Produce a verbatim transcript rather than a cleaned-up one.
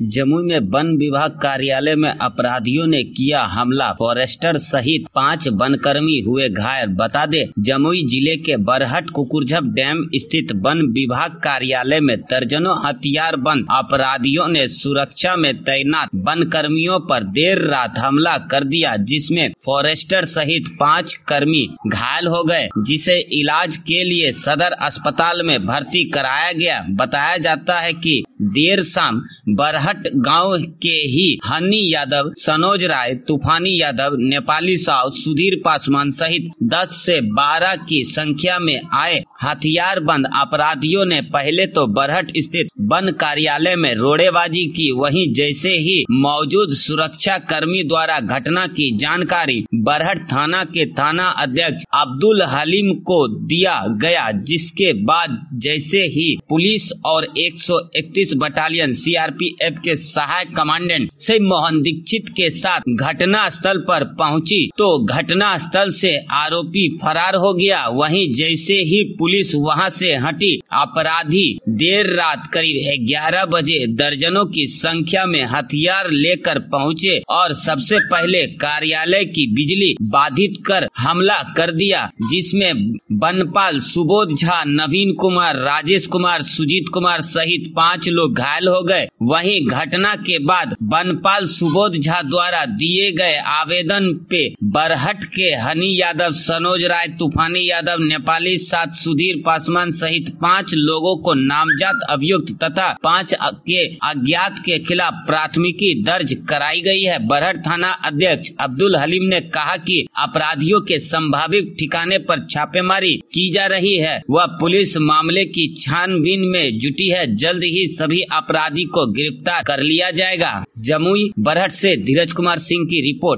जमुई में वन विभाग कार्यालय में अपराधियों ने किया हमला, फॉरेस्टर सहित पाँच वनकर्मी हुए घायल। बता दे, जमुई जिले के बरहट कुकुरझप डैम स्थित वन विभाग कार्यालय में दर्जनों हथियारबंद अपराधियों ने सुरक्षा में तैनात वनकर्मियों पर देर रात हमला कर दिया, जिसमें फॉरेस्टर सहित पाँच कर्मी घायल हो गए, जिसे इलाज के लिए सदर अस्पताल में भर्ती कराया गया। बताया जाता है कि देर शाम बरहट गांव के ही हनी यादव, सनोज राय, तूफानी यादव, नेपाली साव, सुधीर पासवान सहित दस से बारह की संख्या में आए हथियारबंद अपराधियों ने पहले तो बरहट स्थित वन कार्यालय में रोड़ेबाजी की। वहीं जैसे ही मौजूद सुरक्षा कर्मी द्वारा घटना की जानकारी बरहट थाना के थाना अध्यक्ष अब्दुल हलीम को दिया गया, जिसके बाद जैसे ही पुलिस और एक सौ इकतीस बटालियन सीआरपीएफ के सहायक कमांडेंट शिव मोहन दीक्षित के साथ घटना स्थल पर पहुंची तो घटना स्थल से आरोपी फरार हो गया। वहीं जैसे ही पुलिस वहां से हटी, अपराधी देर रात करीब ग्यारह बजे दर्जनों की संख्या में हथियार लेकर पहुंचे और सबसे पहले कार्यालय की बिजली बाधित कर हमला कर दिया, जिसमें वनपाल सुबोध झा, नवीन कुमार, राजेश कुमार, सुजीत कुमार सहित पाँच लोग घायल हो गए। वहीं घटना के बाद वनपाल सुबोध झा द्वारा दिए गए आवेदन पे बरहट के हनी यादव, सनोज राय, तूफानी यादव, नेपाली साथ सुधीर पासवान सहित पाँच लोगों को नामजद अभियुक्त तथा पाँच के अज्ञात के खिलाफ प्राथमिकी दर्ज कराई गई है। बरहट थाना अध्यक्ष अब्दुल हलीम ने कहा कि अपराधियों के संभावित ठिकाने पर छापेमारी की जा रही है। वह पुलिस मामले की छानबीन में जुटी है। जल्द ही सभी अपराधी को गिरफ्तार कर लिया जाएगा। जमुई बरहट से धीरज कुमार सिंह की रिपोर्ट।